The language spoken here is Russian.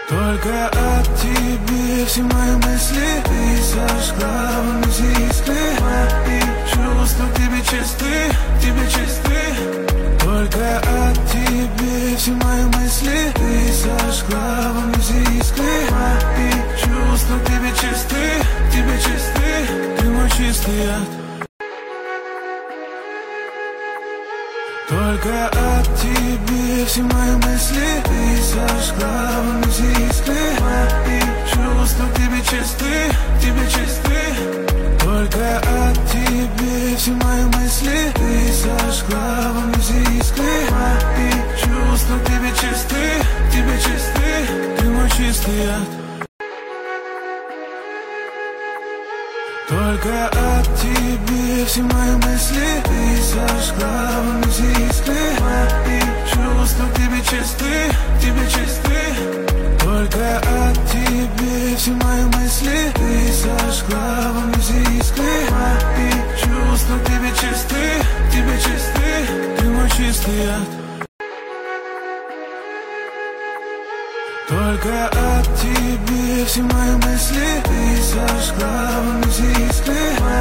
Только о тебе все мои мысли. Ты зажгла во мне искры. Мои чувства к тебе чисты, тебе чисты. Только о тебе все мои мысли. Ты зажгла во мне искры. Мои чувства к тебе чисты, тебе чисты. Ты мой чистый яд. Только о тебе все мои мысли. Ты зажгла во мне искры. Мои чувства к тебе чисты, тебе чисты. Только о тебе все мои мысли. Ты зажгла во мне искры. Мои чувства к тебе чисты, тебе чисты. Ты мой чистый яд. Только о тебе все мои мысли. Ты зажгла во мне искры. Мои чувства к тебе чисты, тебе чисты. Только о тебе все мои мысли. Ты зажгла во мне искры. Мои чувства к тебе чисты, тебе чисты. Ты мой чистый яд. Только о тебе все мои мысли. Ты зажгла во мне искры.